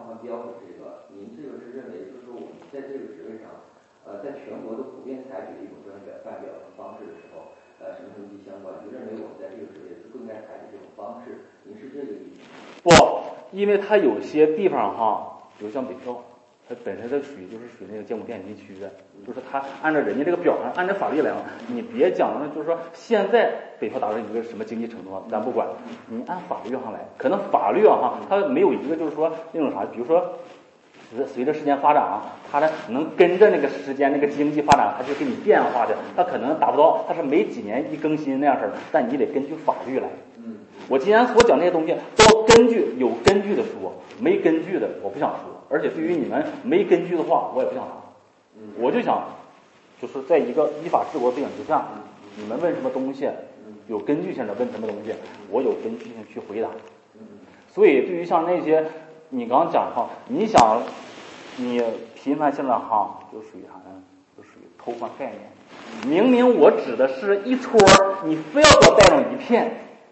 换标准，这个您这个是认为就是说我们在这个职位上，在全国都普遍采取的一种专业办表的方式的时候，什么什么相关，就认为我们在这个职位是不应该采取这种方式，您是这个意思？ 不，因为它有些地方哈，比如像北漂。它本身属于那个艰苦边远地区的，就是它按照人家这个表上，按照法律来讲，你别讲了，就是说现在北漂达到一个什么经济程度啊，咱不管，你按法律上来，可能法律哈，它没有一个就是说那种啥，比如说随着时间发展啊，它呢能跟着那个时间那个经济发展，它就给你变化的，它可能达不到，它是每几年一更新那样式儿，但你得根据法律来。我今天所讲这些东西都有根据的说，没根据的我不想说。而且对于你们没根据的话，我也不想答。我就想，就是在一个依法治国背景之下，你们问什么东西，有根据性的问什么东西，我有根据性去回答。所以对于像那些你刚刚讲哈，你想你频繁性的哈，就属于啥呢？就属于偷换概念。明明我指的是一撮，你非要给我带上一片。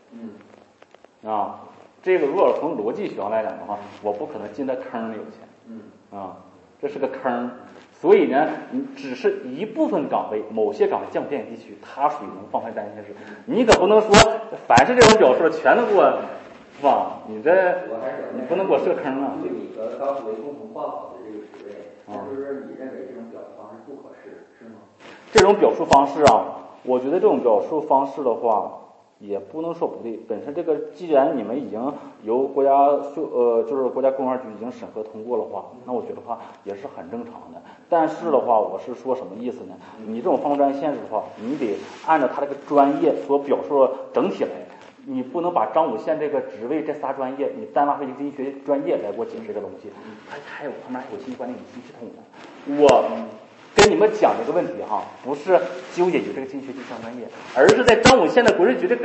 这个如果从逻辑学上来讲的话，我不可能进在坑里有钱。这是个坑。所以呢，你只是一部分岗位，某些岗位降边地区，它属于能放开单件事。你可不能说凡是这种表述全都给我，是吧？你不能给我设坑啊！ 就你和高思维共同报考的这个职位，就是你认为这种表述方式不合适，是吗？ 这种表述方式啊，我觉得这种表述方式的话。也不能说不对，本身这个既然你们已经由国家就是国家公安局已经审核通过的话，那我觉得话也是很正常的。但是的话，我是说什么意思呢？你这种放专业限制的话，你得按照他这个专业所表述的整体来，你不能把张五县这个职位这仨专业，你单拉出一个经济学专业来给我解释这个东西。他还有信息管理系统的，我。跟你们讲这个问题哈，不是纠结于这个经济学第三专业，而是在张五县的国税局这个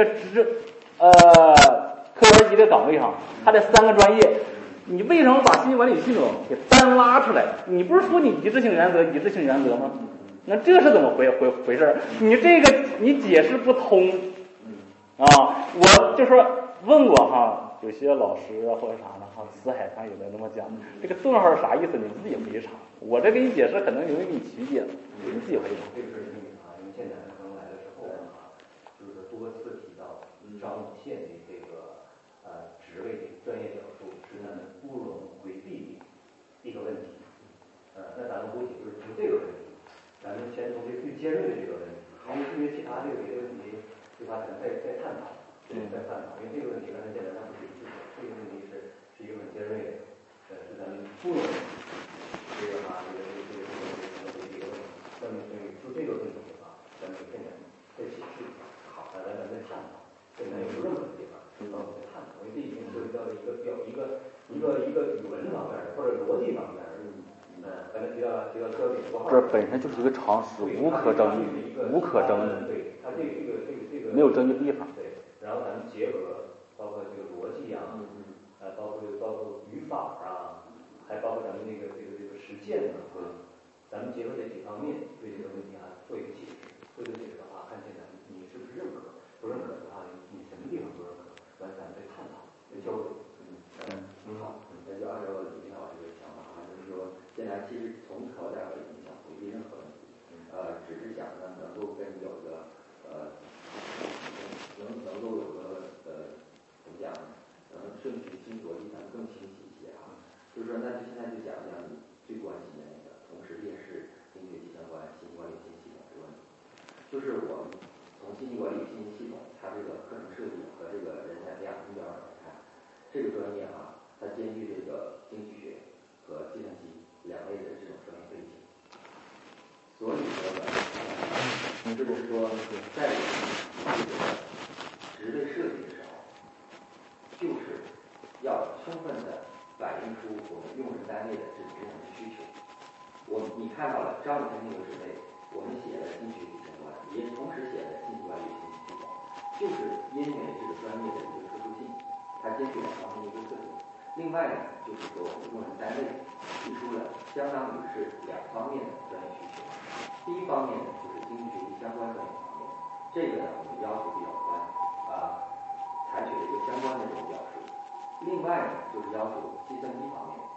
科员级的岗位上，他这3个专业，你为什么把信息管理系统给单拉出来？你不是说你一致性原则吗？那这是怎么回事？你这个你解释不通啊！我就说问过哈。有些老师啊或者啥的哈，死海上有的这么讲，这个顿号是啥意思？你自己回查。我这给你解释，可能有人给你曲解，你自己回查。 这个是因为现在刚来的时候就是多次提到张五县的这个职位的专业表述是咱们不容回避的一个问题。那咱们姑且就是从这个问题，咱们先从这最尖锐的这个问题，因为其他这个别的问题，对吧？咱们再探讨。因为这个问题刚才简单上不是一致的，这个问题是一个很尖锐的，是咱们不容这个回避的问题。那么就这个问题的话，咱们现在再解释一下，好，咱再探讨，现在有任何地方让我们再探讨，因为这已经涉及到了一个语文方面或者逻辑方面。咱们提到标点符号， 这本身就是一个常识，无可争议。 对，它这个没有争议的地方。 对，然后咱们结合包括这个逻辑啊，包括语法啊，还包括咱们这个实践啊，咱们结合这几方面对这个问题做一个解释。做一个解释的话，看现在你是不是认可？不认可的话，你什么地方不认可？完咱们再探讨，再交流。好，那就按照李老师的想法就是说，现在其实从头到尾你想回避任何问题，只是想呢能够跟你有个能够有个怎么讲呢？顺序性逻辑咱们更清晰一些啊。就是说，那就现在就讲讲你最关心的那个，同时列示经济学相关信息管理信息系统这个问题。就是我们从信息管理信息系统它这个课程设计和这个人才培养目标来看，这个专业它兼具这个经济学和计算机2类的这种专业背景。所以说呢，就是说在职位设计的时候，就是要充分的反映出我们用人单位的这种需求。你看到了张五县这个职位，我们写了经济学相关，也同时写了信息管理信息系统，就是因为这个专业的一个特殊性，它兼具2方面的一个特点。另外呢，就是说我们用人单位提出了相当于是2方面的专业需求。第一方面呢，就是经济学习相关专业方面，这个呢我们要求比较宽采取了一个相关的这种表述。另外呢，就是要求计算机方面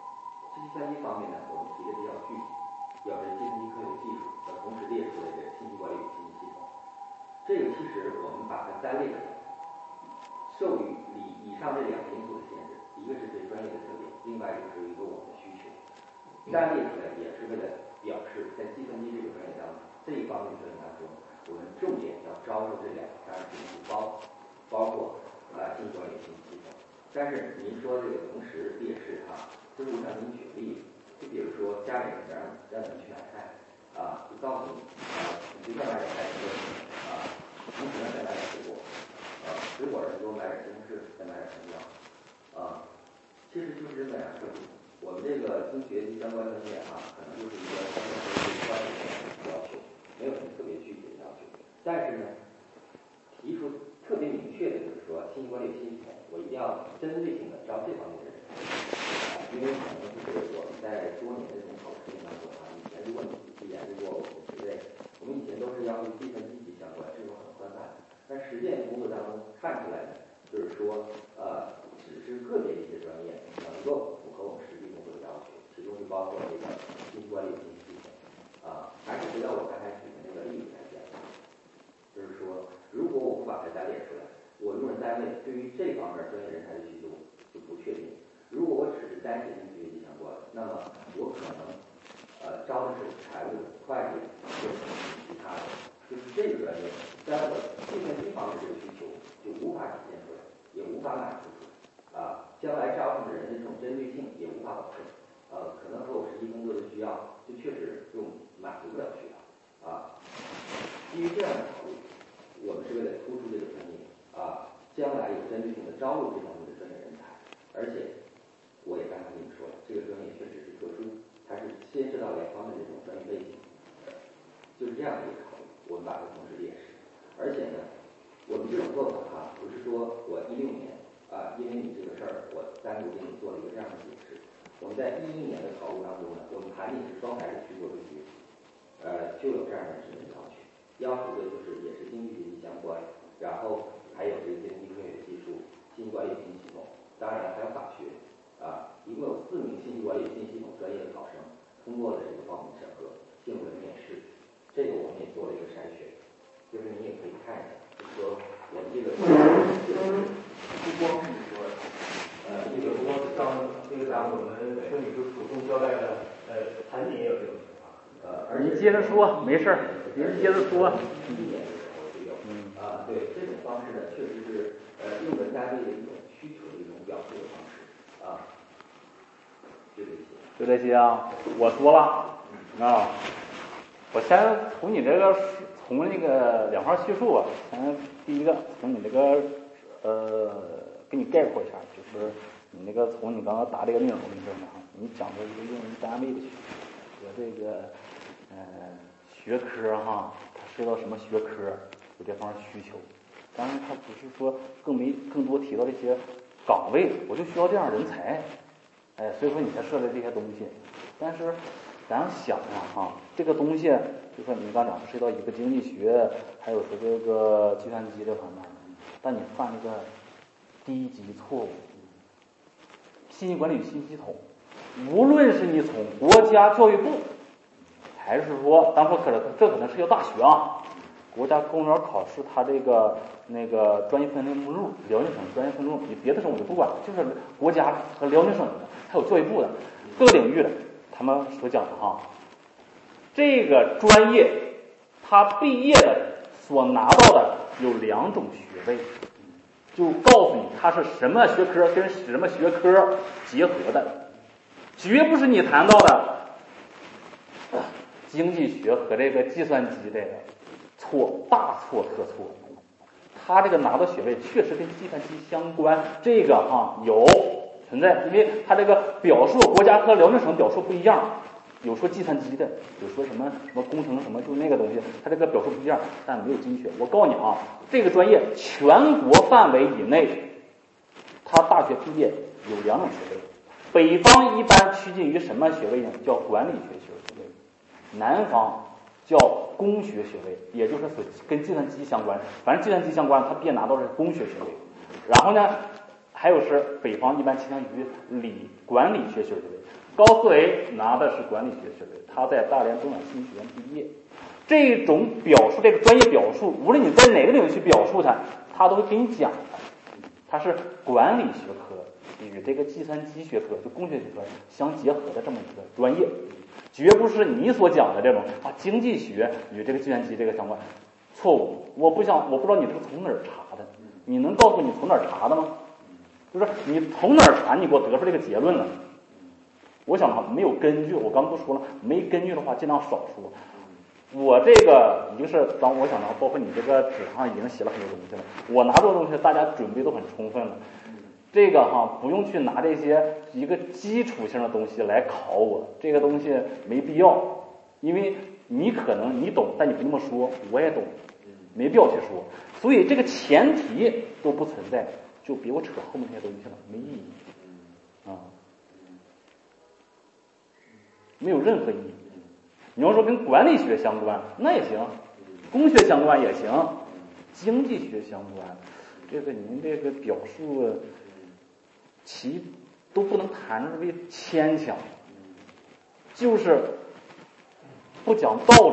计算机方面呢，我们提的比较具体，表示计算机科学技术要同时列出的这个信息管理与信息系统。这个其实我们把它单列出来，受于以上这两个因素的限制，一个是对专业的特点，另外就是一个我们的需求。单列出来也是为了表示在计算机这个专业当中，这一方面专业当中，我们重点要招收这两个专业因素，包括信息管理信息系统。但是您说这个同时列示就是我想给你举个例子，就比如说家里人让你去买菜就告诉你你随便买点菜同时再买点水果水果给我买点西红柿，再买点山药其实就是这么样设计。我们这个跟学习相关专业可能就是一个相对关键的要求，没有什么特别具体的要求。但是呢，提出特别明确的就是说，信息管理信息系统，我一定要针对性的招这方面的人因为可能就是我们在多年的这种考试当中以前如果你仔细研究过我们职位，我们以前都是要求计算机级相关，这种很宽泛。但实践工作当中看出来的，就是说只是个别一些专业能够符合我们实际工作的要求，其中就包括这个信息管理信息系统还是回到我刚才举的那个例子来讲，就是说，如果我不把它单列出来，我用人单位对于这方面专业人才的需求就不确定。如果我只是单写进学习相关，那么我可能招的是财务、会计或者其他的，就是这个专业在我计算机方面这个需求就无法体现出来，也无法满足出来将来招聘的人的这种针对性也无法保证可能和我实际工作的需要就确实就满足不了需要基于这样的考虑，我们是为了突出这个专业将来有针对性的招入这方面的专业人才，而且我也刚才跟你说了，这个专业确实是特殊，它是牵涉到两方面的这种专业背景，就是这样的一个考虑，我们把它同时列示。而且呢，我们这种做法不是说我16年因为你这个事儿，我单独给你做了一个这样的解释。我们在11年的考虑当中呢，我们盘点是双孩子去做对局，就有这样的身份要求的就是也是经济学习相关，然后还有这个计算机科学技术、信息管理信息系统，当然还有法学一共有4名信息管理信息系统专业的考生通过了这个报名审核，进入了面试。这个我们也做了一个筛选，就是你也可以看一下，就是说我们这个不光是说这个不光是上这个咱我们说你就主动交代了产品也有这种情况你接着说，没事儿，您接着说。 对，这种方式呢，确实是用人单位的一种需求的一种表述的方式就这些我说了我先从你这个从那个两块叙述先第一个从你这个给你概括一下，就是你那个从你刚刚答这个内容里边你讲的一个用人单位的需求和这个学科它涉及到什么学科有这方面需求，当然它不是说更多提到这些岗位，我就需要这样人才，所以说你才设立这些东西。但是咱想这个东西就说你刚讲涉及到一个经济学，还有说这个计算机这方面，但你犯一个低级错误。信息管理信息系统，无论是你从国家教育部，还是说当初这可能是要大学国家公务员考试，它这个那个专业分类目录，辽宁省专业分类目录，你别的省我就不管了，就是国家和辽宁省的，还有教育部的各个领域的，他们所讲的这个专业他毕业的所拿到的有2种学位，就告诉你它是什么学科跟什么学科结合的，绝不是你谈到的经济学和这个计算机这个大错特错。他这个拿到学位确实跟计算机相关，这个有存在，因为他这个表述国家和辽宁省表述不一样，有说计算机的，有说什么工程什么，就那个东西，他这个表述不一样，但没有经济学。我告诉你这个专业全国范围以内，他大学毕业有2种学位，北方一般趋近于什么学位呢？叫管理学学位，南方叫工学学位，也就是跟计算机相关，反正计算机相关，他毕业拿到的是工学学位。然后呢，还有是北方一般倾向于管理学学位， 高思维拿的是管理学学位，他在大连中央经济学院毕业。这种表述，这个专业表述，无论你在哪个领域去表述它，他都会给你讲的。它是管理学科与这个计算机学科，就工学学科相结合的这么一个专业，绝不是你所讲的这种经济学与这个计算机这个相关。错误，我不知道你这是从哪儿查的，你能告诉你从哪儿查的吗？就是你从哪儿查，你给我得出这个结论了。我想的话没有根据，我刚不说了，没根据的话尽量少说。我这个已经是我想到，包括你这个纸上已经写了很多东西了，我拿过的东西大家准备都很充分了。这个不用去拿这些一个基础性的东西来考我，这个东西没必要，因为你可能你懂，但你不那么说，我也懂，没必要去说。所以这个前提都不存在，就别给我扯后面那些东西了，没意义没有任何意义。你要说跟管理学相关，那也行，工学相关也行，经济学相关，这个您这个表述其都不能谈之为牵强，就是不讲道理。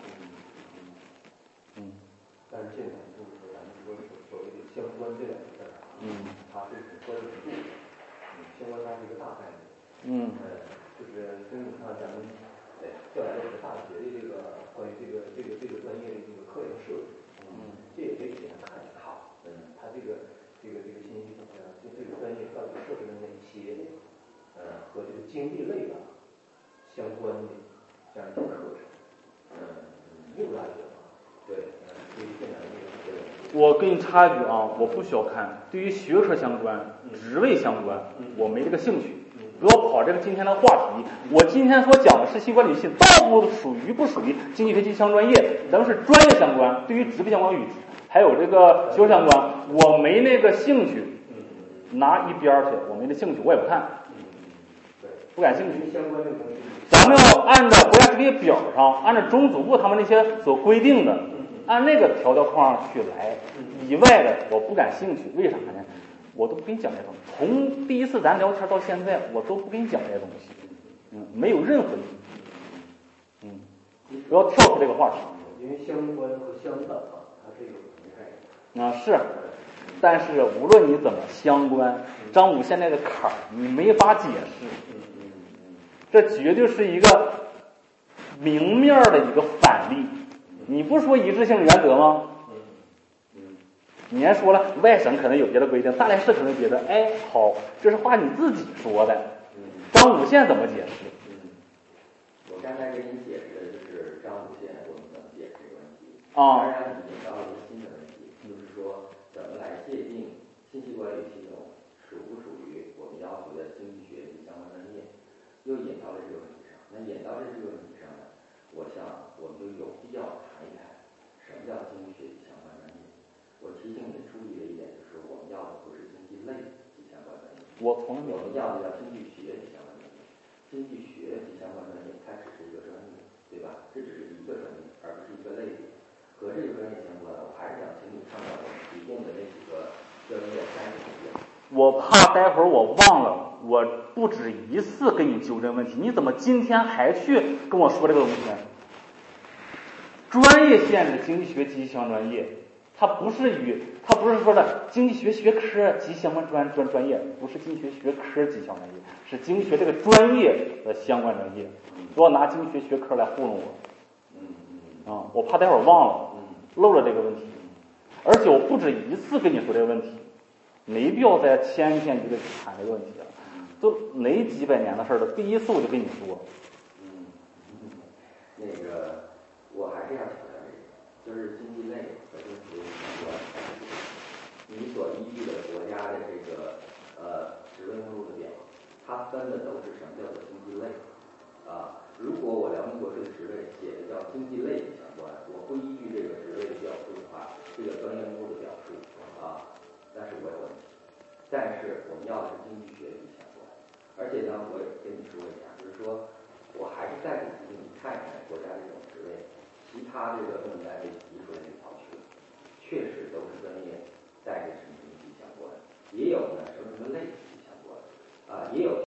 但是现在就是说咱们说所谓的相关这两个字它这是关联度，相关它是一个大概念。就是所以你看咱们调来的是大学的这个关于这个专业的这个课程设置，这也可以简单看一看。它这个信息就这个专业到底设置的哪些和这个经济类的相关的这样一些课程，没有大学嘛？对，对于现在这个我给你插一句我不小看，对于学科相关、职位相关，我没这个兴趣。不要跑这个今天的话题，我今天所讲的是新管理系，倒不属于经济学计算专业，咱们是专业相关，对于职位相关与还有这个学科相关，我没那个兴趣，拿一边去，我没那兴趣，我也不看，不感兴趣。咱们要按照国家职业表上，按照中组部他们那些所规定的，按那个条框上去来，以外的我不感兴趣。为啥呢？我都不跟你讲这些东西，从第一次咱聊天到现在，我都不跟你讲这些东西，没有任何意义，不要跳出这个话题。 因为相关和相等它是有分开的。 是，但是无论你怎么相关，张武现在的坎儿你没法解释，这绝对是一个明面的一个反例。你不说一致性原则吗？你还说了外省可能有别的规定，大连市可能觉得好，这是话你自己说的。张武县怎么解释？ 我刚才给你解释的就是张武县我们怎么解释这个问题。当然你引到了一个新的问题，就是说怎么来界定信息管理系统属不属于我们要求的经济学及相关专业，又引到了这个问题上。那引到这个问题上呢，我想我们就有必要谈一谈什么叫经济学及相关专业。我提醒你注意的一点就是，我们要的不是经济类及相关专业，我们要的叫经济学及相关专业。经济学及相关专业它只是一个专业，对吧？这只是一个专业，而不是一个类别。和这个专业相关，我还是想请你看看我们提供的那几个专业单词。 我怕待会儿我忘了，我不止一次跟你纠正问题，你怎么今天还去跟我说这个东西？专业限制经济学及相关专业。它不是说的经济学学科及相关专业，不是经济学学科及相关专业，是经济学这个专业的相关专业。不要拿经济学学科来糊弄我。我怕待会儿忘了，漏了这个问题。而且我不止一次跟你说这个问题，没必要再千篇一律谈这个问题了。都哪几百年的事了，第一次我就跟你说。 那个我还是要强调这个，就是经济类和经济学相关。你所依据的国家的这个职位目录的表，它分的都是什么叫做经济类如果我辽宁国税的职位写的叫经济类相关，我不依据这个职位的表述的话，这个专业目录的表述那是我有问题。但是我们要的是经济学及相关，而且呢，我也跟你说一下，就是说我还是再次提醒你看一看国家这种职位，其他这个政府单位提出来的要求，确实都是专业带着什么经济相关，也有呢什么类型相关也有。